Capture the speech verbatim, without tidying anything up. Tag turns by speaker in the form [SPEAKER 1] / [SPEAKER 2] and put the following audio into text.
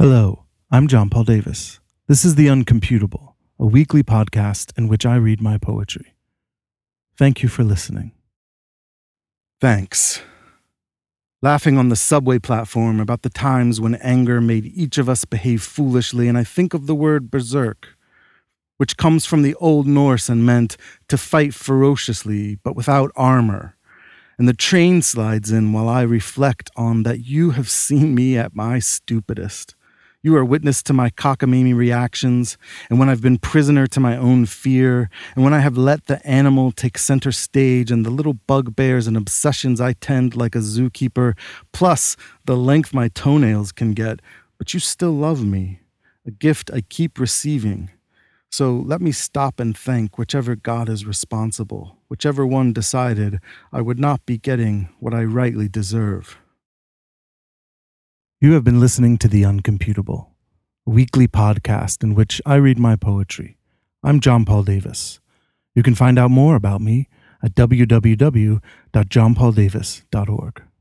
[SPEAKER 1] Hello, I'm John Paul Davis. This is The Uncomputable, a weekly podcast in which I read my poetry. Thank you for listening. Thanks. Laughing on the subway platform about the times when anger made each of us behave foolishly, and I think of the word berserk, which comes from the Old Norse and meant to fight ferociously but without armor. And the train slides in while I reflect on that you have seen me at my stupidest. You are witness to my cockamamie reactions, and when I've been prisoner to my own fear, and when I have let the animal take center stage and the little bugbears and obsessions I tend like a zookeeper, plus the length my toenails can get, but you still love me, a gift I keep receiving. So let me stop and thank whichever God is responsible, whichever one decided I would not be getting what I rightly deserve. You have been listening to The Uncomputable, a weekly podcast in which I read my poetry. I'm John Paul Davis. You can find out more about me at w w w dot john paul davis dot org.